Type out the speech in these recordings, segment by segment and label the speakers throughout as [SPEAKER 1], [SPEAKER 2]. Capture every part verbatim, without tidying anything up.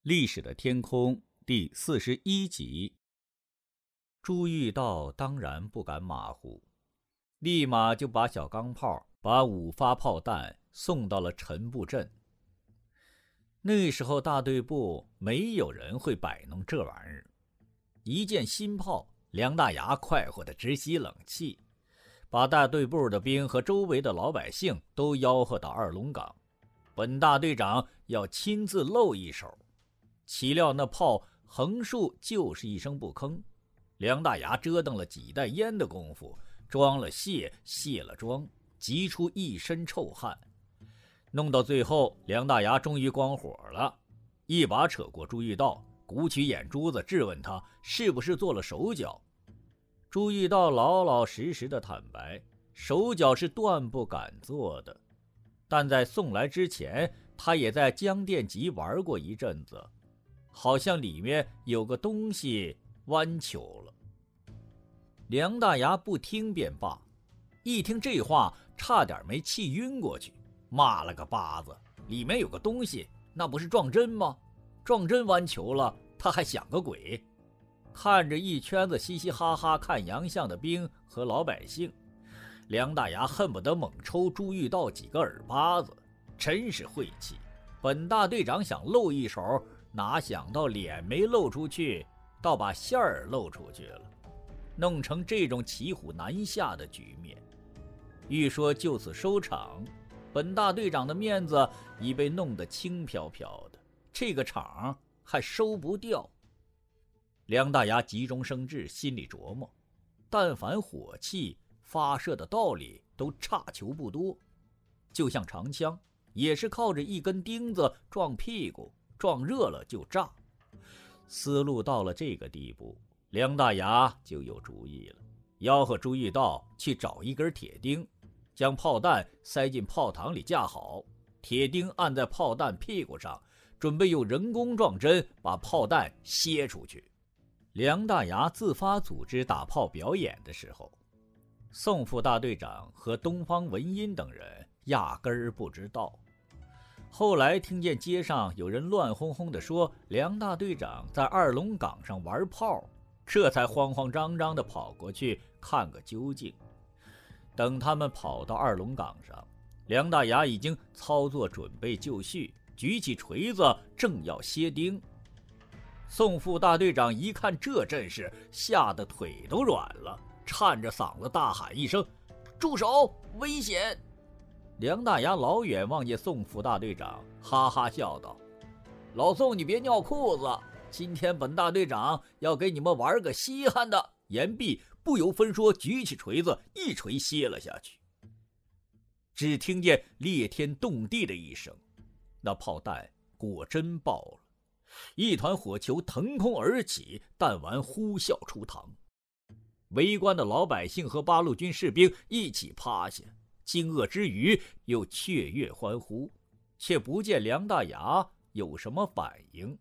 [SPEAKER 1] 历史的天空第四十一集。朱玉道当然不敢马虎，立马就把小钢炮把五发炮弹送到了陈布镇。那时候大队部没有人会摆弄这玩意儿，一见新炮，梁大牙快活得直吸冷气，把大队部的兵和周围的老百姓都吆喝到二龙岗，本大队长要亲自露一手。岂料那炮横竖就是一声不吭，梁大牙折腾了几袋烟的功夫，装了卸，卸了装，急出一身臭汗。弄到最后，梁大牙终于光火了，一把扯过朱玉道，鼓起眼珠子质问他是不是做了手脚。朱玉道老老实实的坦白，手脚是断不敢做的，但在送来之前，他也在江电集玩过一阵子，好像里面有个东西弯球了。梁大牙不听便罢，一听这话差点没气晕过去，骂了个巴子，里面有个东西，那不是撞针吗？撞针弯球了，他还想个鬼。看着一圈子嘻嘻哈哈看洋相的兵和老百姓，梁大牙恨不得猛抽朱玉道几个耳巴子，真是晦气。本大队长想露一手，哪想到脸没露出去，倒把馅儿露出去了，弄成这种骑虎难下的局面。欲说就此收场，本大队长的面子已被弄得轻飘飘的，这个场还收不掉。梁大牙急中生智，心里琢磨，但凡火器发射的道理都差球不多，就像长枪，也是靠着一根钉子撞屁股，撞热了就炸。思路到了这个地步，梁大牙就有主意了，吆喝朱玉道去找一根铁钉，将炮弹塞进炮膛里架好，铁钉按在炮弹屁股上，准备用人工撞针把炮弹歇出去。梁大牙自发组织打炮表演的时候，宋副大队长和东方文音等人压根儿不知道。后来听见街上有人乱哄哄地说梁大队长在二龙岗上玩炮，这才慌慌张张地跑过去看个究竟。等他们跑到二龙岗上，梁大牙已经操作准备就绪，举起锤子正要歇钉。宋副大队长一看这阵势，吓得腿都软了，颤着嗓子大喊一声：住手，危险！梁大牙老远望见宋副大队长，哈哈笑道：老宋，你别尿裤子，今天本大队长要给你们玩个稀罕的。言毕，不由分说举起锤子一锤歇了下去。只听见裂天动地的一声，那炮弹果真爆了，一团火球腾空而起，弹丸呼啸出膛。围观的老百姓和八路军士兵一起趴下，惊愕之余又雀跃欢呼，却不见梁大牙有什么反应。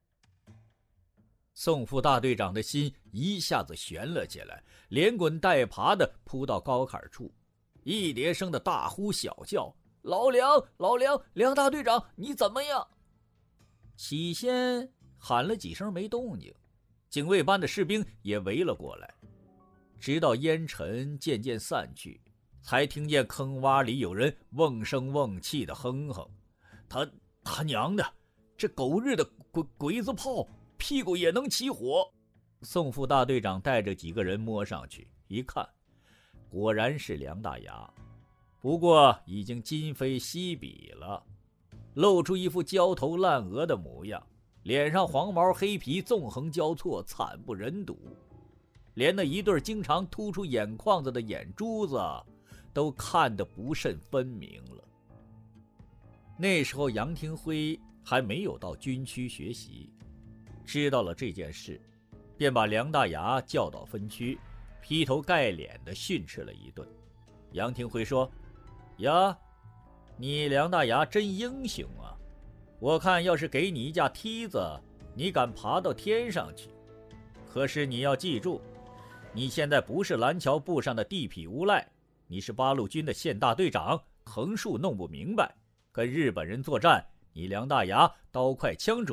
[SPEAKER 1] 宋副大队长的心一下子悬了起来，连滚带爬地扑到高坎处，一叠声的大呼小叫：老梁，老梁，梁大队长你怎么样？起先喊了几声没动静，警卫班的士兵也围了过来，直到烟尘渐渐散去，才听见坑洼里有人瓮声瓮气的哼哼：他他娘的，这狗日的鬼鬼子炮屁股也能起火！宋副大队长带着几个人摸上去一看，果然是梁大牙，不过已经今非昔比了，露出一副焦头烂额的模样，脸上黄毛黑皮纵横交错，惨不忍睹，连那一对经常突出眼眶子的眼珠子都看得不甚分明了。那时候杨廷辉还没有到军区学习，知道了这件事，便把梁大牙叫到分区，劈头盖脸地训斥了一顿。杨廷辉说：呀，你梁大牙真英雄啊，我看要是给你一架梯子，你敢爬到天上去。可是你要记住，你现在不是蓝桥部上的地痞无赖，你是八路军的县大队长，横竖弄不明白，跟日本人作战，你梁大牙刀快枪准，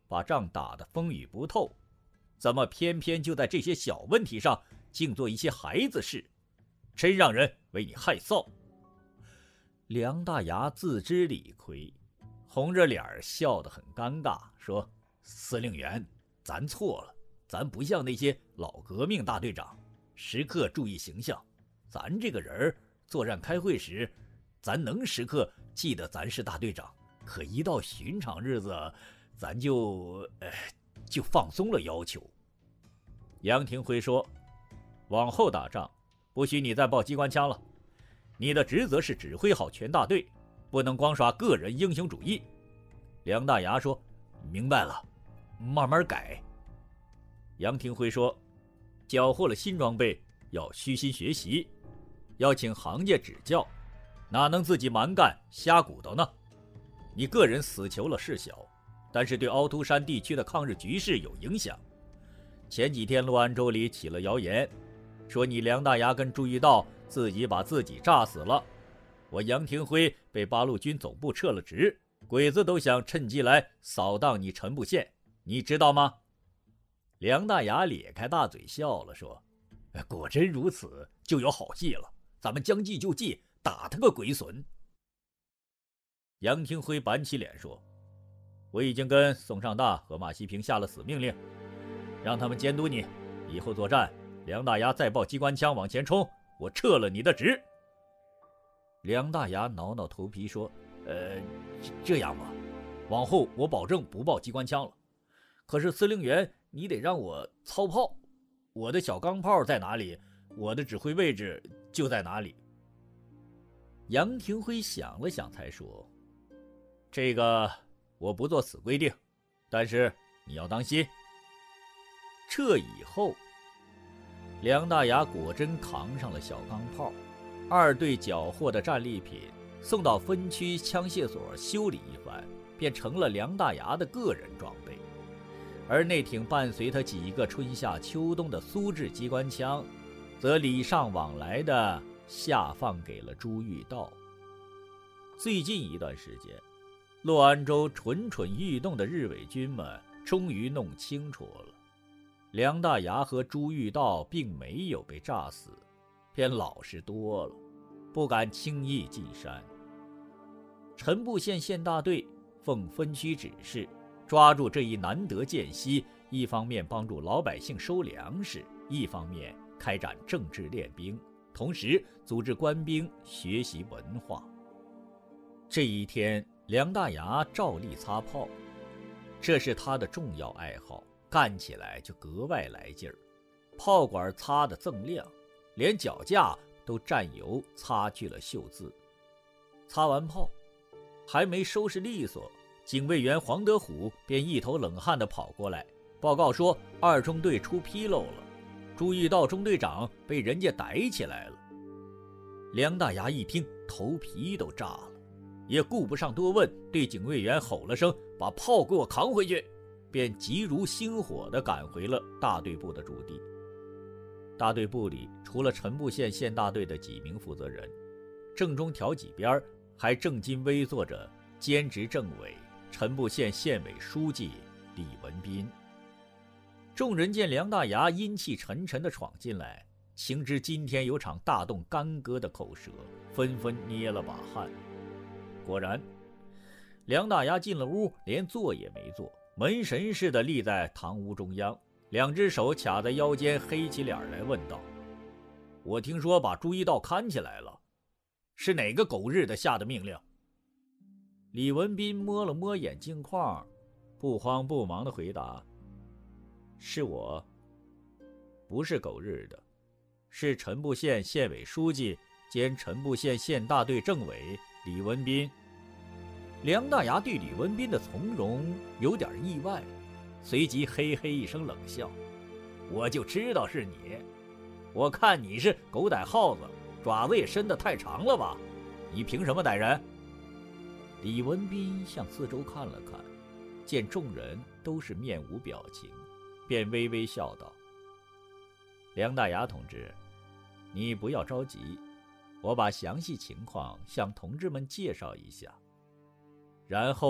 [SPEAKER 1] 把仗打得风雨不透，怎么偏偏就在这些小问题上竟做一些孩子事，真让人为你害臊。”梁大牙自知理亏，红着脸笑得很尴尬，说：“司令员，咱错了，咱不像那些老革命大队长，时刻注意形象。咱这个人作战开会时，咱能时刻记得咱是大队长，可一到寻常日子，咱就呃就放松了要求。”杨廷辉说：“往后打仗，不许你再抱机关枪了，你的职责是指挥好全大队，不能光耍个人英雄主义。”梁大牙说：“明白了，慢慢改。”杨廷辉说：“缴获了新装备，要虚心学习，要请行家指教，哪能自己蛮干瞎鼓捣呢？你个人死求了事小，但是对凹凸山地区的抗日局势有影响。前几天洛安州里起了谣言，说你梁大牙跟朱玉道自己把自己炸死了。我杨廷辉被八路军总部撤了职，鬼子都想趁机来扫荡你陈部县，你知道吗？”梁大牙咧开大嘴笑了，说：“果真如此，就有好戏了。咱们将计就计，打他个鬼损。”杨廷辉板起脸说：“我已经跟宋尚大和马锡平下了死命令，让他们监督你，以后作战，梁大牙再抱机关枪往前冲，我撤了你的职。”梁大牙挠挠头皮说：“呃，这样吧，往后我保证不抱机关枪了。可是司令员，你得让我操炮，我的小钢炮在哪里，我的指挥位置就在哪里。”杨廷辉想了想才说：“这个我不做死规定，但是你要当心。”撤以后，梁大牙果真扛上了小钢炮，二队缴获的战利品送到分区枪械所修理一番，便成了梁大牙的个人装备。而那挺伴随他几个春夏秋冬的苏制机关枪，则礼尚往来的下放给了朱玉道。最近一段时间，洛安州蠢蠢欲动的日伪军们终于弄清楚了，梁大牙和朱玉道并没有被炸死，偏老实多了，不敢轻易进山。陈部县县大队奉分区指示，抓住这一难得间隙，一方面帮助老百姓收粮食，一方面开展政治练兵，同时组织官兵学习文化。这一天，梁大牙照例擦炮，这是他的重要爱好，干起来就格外来劲儿。炮管擦得锃亮，连脚架都蘸油擦去了锈渍。擦完炮，还没收拾利索，警卫员黄德虎便一头冷汗地跑过来，报告说二中队出纰漏了，朱玉道中队长被人家逮起来了。梁大牙一听，头皮都炸了，也顾不上多问，对警卫员吼了声：“把炮给我扛回去！”便急如星火地赶回了大队部的驻地。大队部里除了陈部县县大队的几名负责人，正中条几边还正襟危坐着兼职政委、陈部县县委书记李文斌。众人见梁大牙阴气沉沉地闯进来，情知今天有场大动干戈的口舌，纷纷捏了把汗。果然，梁大牙进了屋，连坐也没坐，门神似的立在堂屋中央，两只手卡在腰间，黑起脸来问道：“我听说把朱一道看起来了，是哪个狗日的下的命令？”李文斌摸了摸眼镜框，不慌不忙地回答：“是我，不是狗日的，是陈部县县委书记兼陈部县县大队政委李文斌。”梁大牙对李文斌的从容有点意外，随即嘿嘿一声冷笑：“我就知道是你，我看你是狗逮耗子，爪子也伸得太长了吧？你凭什么逮人？”李文斌向四周看了看，见众人都是面无表情，便微微笑道：“梁大牙同志，你不要着急，我把详细情况向同志们介绍一下。”然后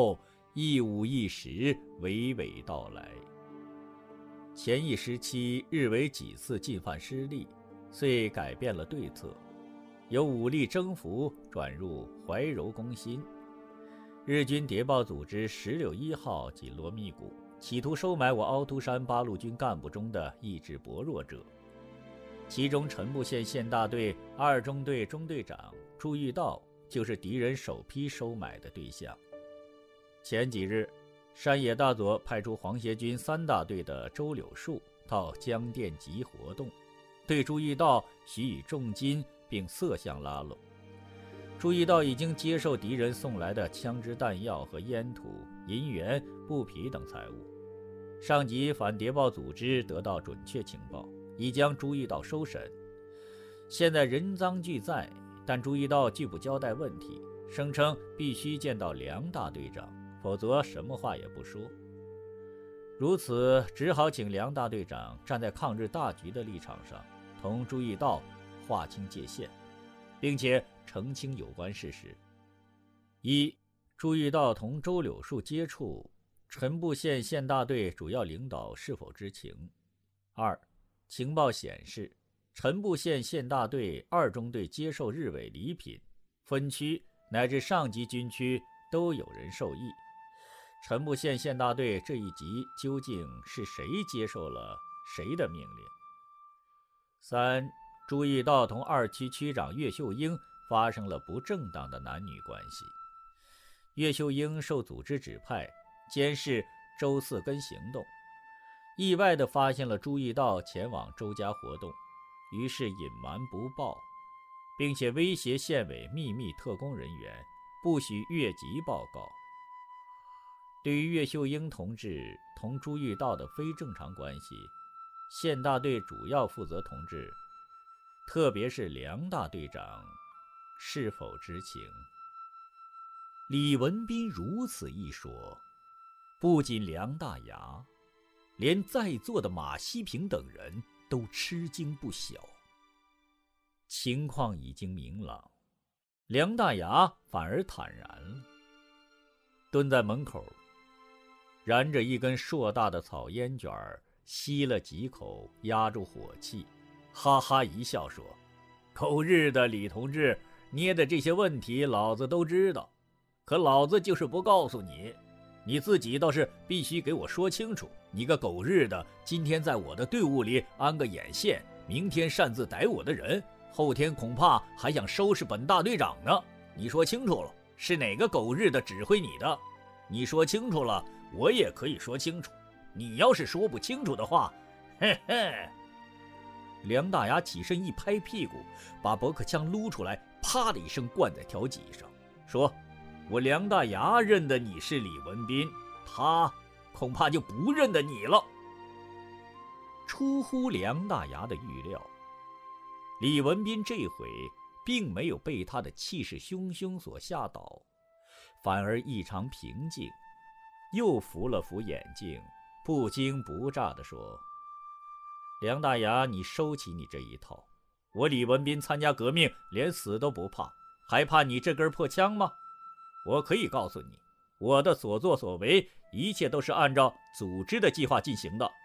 [SPEAKER 1] 一五一十娓娓道来。前一时期日伪几次进犯失利，遂改变了对策，由武力征服转入怀柔攻心。日军谍报组织石榴一号及罗密谷，企图收买我凹凸山八路军干部中的意志薄弱者，其中陈部县县大队二中队中队长朱玉道就是敌人首批收买的对象。前几日，山野大佐派出皇协军三大队的周柳树到江店集活动，对朱玉道许以重金并色相拉拢。朱玉道已经接受敌人送来的枪支弹药和烟土、银元、布匹等财物。上级反谍报组织得到准确情报，已将朱玉道收审。现在人赃俱在，但朱玉道拒不交代问题，声称必须见到梁大队长，否则什么话也不说。如此，只好请梁大队长站在抗日大局的立场上，同朱玉道划清界限，并且澄清有关事实：一、朱玉道同周柳树接触，陈部县县大队主要领导是否知情；二、情报显示，陈部县县大队二中队接受日伪礼品，分区乃至上级军区都有人受益。陈部县县大队这一级究竟是谁接受了谁的命令？三、朱玉道同二区区长岳秀英发生了不正当的男女关系。岳秀英受组织指派监视周四根行动，意外地发现了朱玉道前往周家活动，于是隐瞒不报，并且威胁县委秘密特工人员不许越级报告。对于岳秀英同志同朱玉道的非正常关系，县大队主要负责同志，特别是梁大队长，是否知情？李文斌如此一说，不仅梁大牙，连在座的马西平等人都吃惊不小。情况已经明朗，梁大牙反而坦然了，蹲在门口，燃着一根硕大的草烟卷，吸了几口，压住火气，哈哈一笑说：“狗日的李同志捏的这些问题老子都知道，可老子就是不告诉你，你自己倒是必须给我说清楚，你个狗日的今天在我的队伍里安个眼线，明天擅自逮我的人，后天恐怕还想收拾本大队长呢。你说清楚了，是哪个狗日的指挥你的？你说清楚了，我也可以说清楚。你要是说不清楚的话，嘿嘿。”梁大牙起身一拍屁股，把驳壳枪撸出来，啪的一声灌在条脊上，说：“我梁大牙认得你是李文斌，他恐怕就不认得你了。”出乎梁大牙的预料，李文斌这回并没有被他的气势汹汹所吓倒，反而异常平静，又扶了扶眼镜，不惊不乍地说：“梁大牙，你收起你这一套，我李文斌参加革命连死都不怕，还怕你这根破枪吗？我可以告诉你，我的所作所为一切都是按照组织的计划进行的。”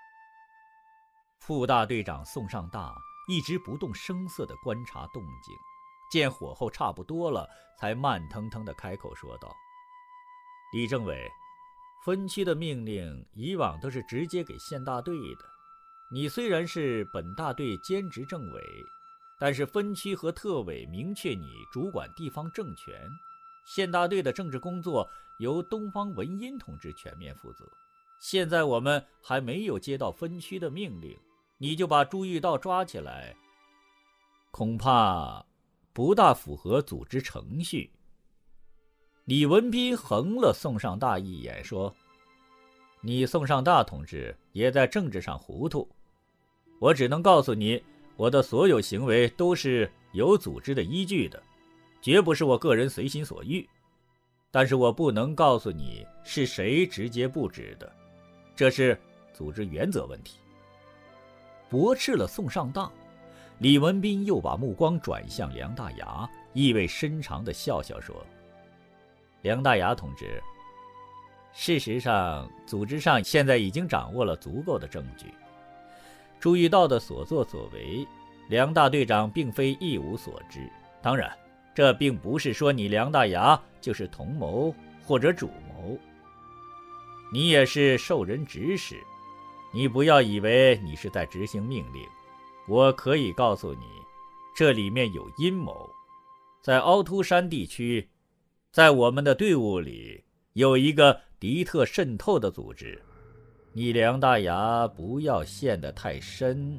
[SPEAKER 1] 副大队长宋尚大一直不动声色地观察动静，见火候差不多了，才慢腾腾地开口说道：“李政委，分区的命令以往都是直接给县大队的，你虽然是本大队兼职政委，但是分区和特委明确你主管地方政权，县大队的政治工作由东方文音同志全面负责。现在我们还没有接到分区的命令，你就把朱玉道抓起来，恐怕不大符合组织程序。”李文斌横了宋尚大一眼，说：“你宋尚大同志也在政治上糊涂，我只能告诉你，我的所有行为都是有组织的依据的，绝不是我个人随心所欲。但是我不能告诉你是谁直接布置的，这是组织原则问题。”驳斥了宋尚大，李文斌又把目光转向梁大牙，意味深长地笑笑说：“梁大牙同志， 事实上，组织上现在已经掌握了足够的证据。朱玉道的所作所为，梁大队长并非一无所知。当然，这并不是说你梁大牙就是同谋或者主谋，你也是受人指使。你不要以为你是在执行命令，我可以告诉你，这里面有阴谋。在凹凸山地区，在我们的队伍里有一个敌特渗透的组织，你梁大牙不要陷得太深。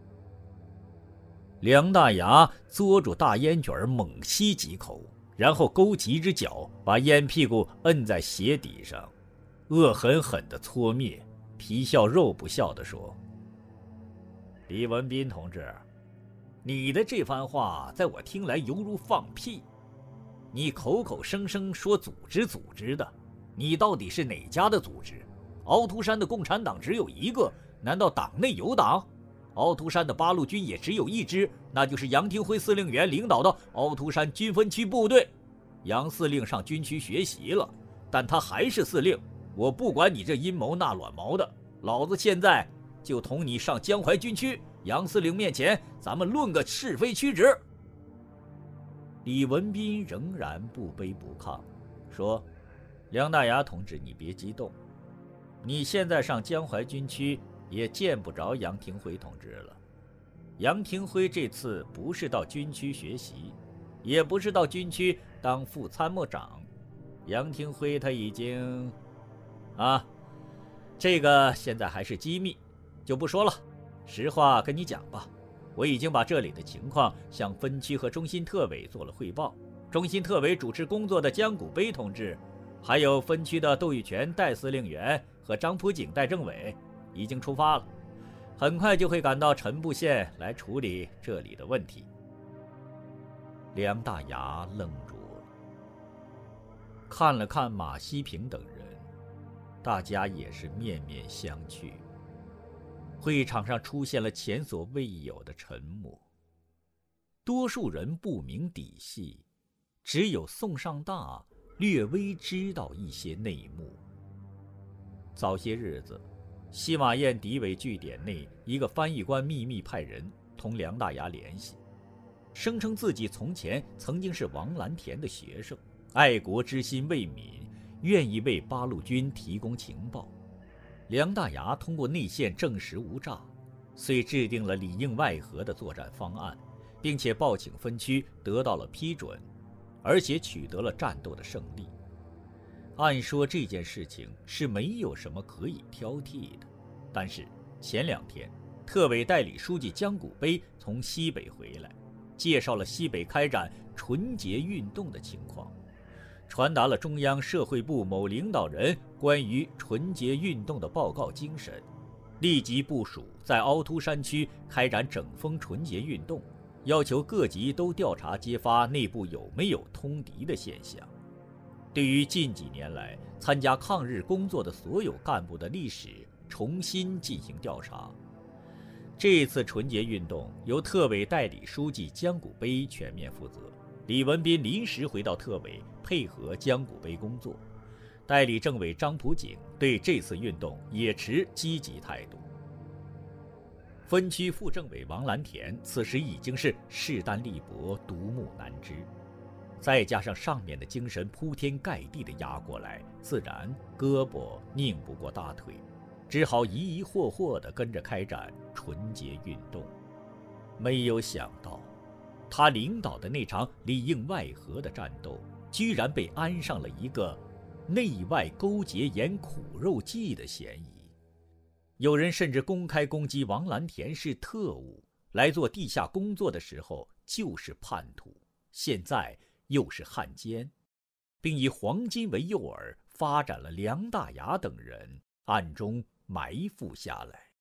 [SPEAKER 1] 梁大牙嘬住大烟卷猛吸几口，然后勾起一只脚，把烟屁股摁在鞋底上，恶狠狠地搓灭，皮笑肉不笑地说：李文斌同志，你的这番话在我听来犹如放屁。你口口声声说组织组织的，你到底是哪家的组织？凹凸山的共产党只有一个，难道党内有党？凹凸山的八路军也只有一支，那就是杨廷辉司令员领导的凹凸山军分区部队。杨司令上军区学习了，但他还是司令。我不管你这阴谋那卵毛的，老子现在就同你上江淮军区，杨司令面前咱们论个是非曲直。李文斌仍然不卑不亢，说：梁大牙同志，你别激动，你现在上江淮军区也见不着杨廷辉同志了。杨廷辉这次不是到军区学习，也不是到军区当副参谋长，杨廷辉他已经……啊，这个现在还是机密，就不说了。实话跟你讲吧，我已经把这里的情况向分区和中心特委做了汇报。中心特委主持工作的江古碑同志，还有分区的窦玉泉代司令员和张普景代政委已经出发了，很快就会赶到陈布县来处理这里的问题。梁大牙愣住了，看了看马西平等人，大家也是面面相觑。会场上出现了前所未有的沉默，多数人不明底细，只有宋尚大略微知道一些内幕。早些日子，西马堰敌伪据点内一个翻译官秘密派人同梁大牙联系，声称自己从前曾经是王蓝田的学生，爱国之心未泯，愿意为八路军提供情报。梁大牙通过内线证实无诈，遂制定了里应外合的作战方案，并且报请分区得到了批准，而且取得了战斗的胜利。按说这件事情是没有什么可以挑剔的，但是前两天特委代理书记江古碑从西北回来，介绍了西北开展纯洁运动的情况，传达了中央社会部某领导人关于纯洁运动的报告精神，立即部署在凹凸山区开展整风纯洁运动，要求各级都调查揭发内部有没有通敌的现象。对于近几年来参加抗日工作的所有干部的历史重新进行调查。这次纯洁运动由特委代理书记江古碑全面负责，李文斌临时回到特委配合江古碑工作，代理政委张普景对这次运动也持积极态度。分区副政委王蓝田此时已经是势单力薄，独木难支，再加上上面的精神铺天盖地的压过来，自然胳膊拧不过大腿，只好疑疑惑惑地跟着开展纯洁运动。没有想到他领导的那场里应外合的战斗，居然被安上了一个内外勾结演苦肉计的嫌疑。有人甚至公开攻击王蓝田是特务，来做地下工作的时候就是叛徒，现在又是汉奸，并以黄金为诱饵，发展了梁大牙等人，暗中埋伏下来。